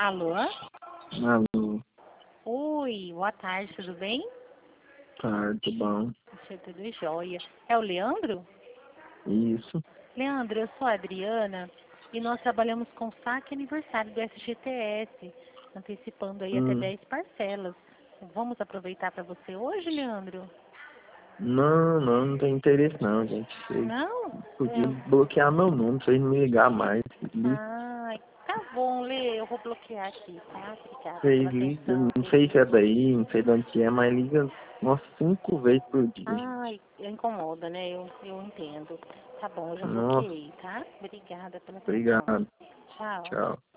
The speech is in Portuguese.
Alô? Alô, Oi, boa tarde, tudo bem? tarde, tudo bom? Tudo jóia. É o Leandro? Isso. Leandro, eu sou a Adriana e nós trabalhamos com saque aniversário do FGTS, antecipando aí até 10 parcelas. Vamos aproveitar para você hoje, Leandro? Não tem interesse não, gente. Vocês Não? podiam bloquear meu número, vocês não me ligar mais. Ai, tá bom, Lê, eu vou bloquear aqui, tá? Obrigada pela Vocês ligam, atenção, não viu? sei se é daí, não sei de onde que é, mas liga umas 5 vezes por dia. Ai, incomoda, né? Eu entendo. Tá bom, eu já Nossa, bloqueei, tá? Obrigada pela atenção. obrigado. Tchau. Tchau.